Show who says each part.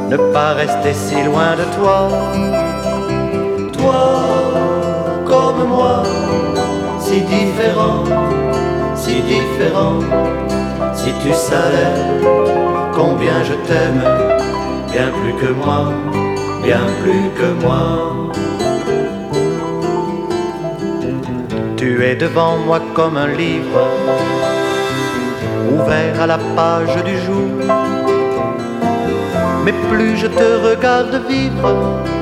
Speaker 1: ne pas rester si loin de toi. Toi, comme moi, si différent, si différent. Si tu savais combien je t'aime, bien plus que moi, bien plus que moi. Tu es devant moi comme un livre, ouvert à la page du jour. Mais plus je te regarde vivre,